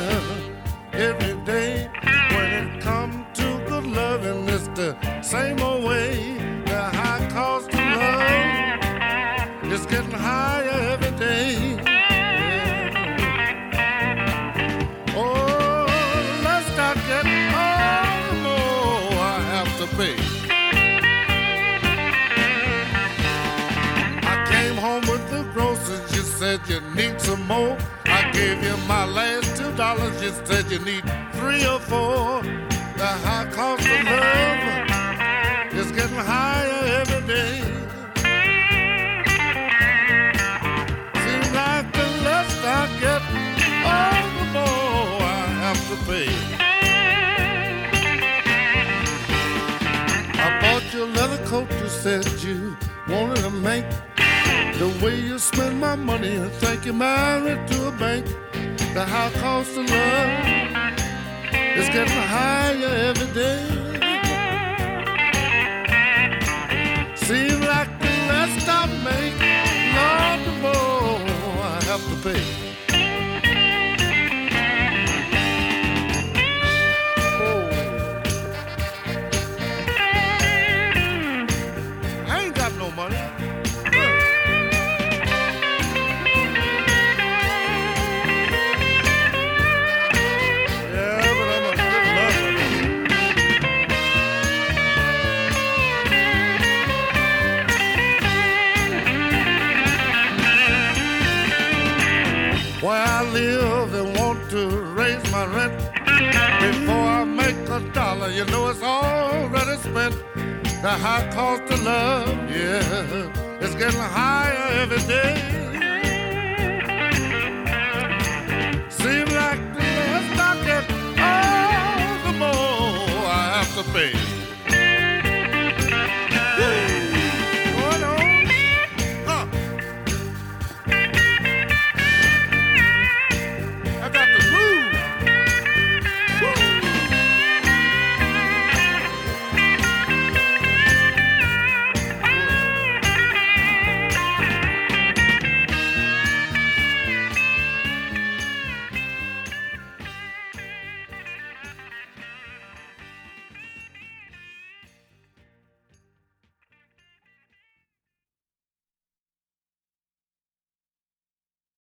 every day. When it comes to good loving, it's the same old way. The high cost of love is getting higher every day. Yeah. Oh, let's not get all the more I have to pay. I came home with the groceries, you said you need some more. I gave you my last $2, you said you need 3 or 4. The high cost of love is getting higher every day. Seems like the less I get, all the more I have to pay. I bought you a leather coat, you said you wanted to make. The way you spend my money, I think you're married to a bank. The high cost of love is getting higher every day. Seems like the less I make, Lord, the more I have to pay. I ain't got no money. Where I live and want to raise my rent. Before I make $1, you know it's already spent. The high cost of love, yeah, it's getting higher every day.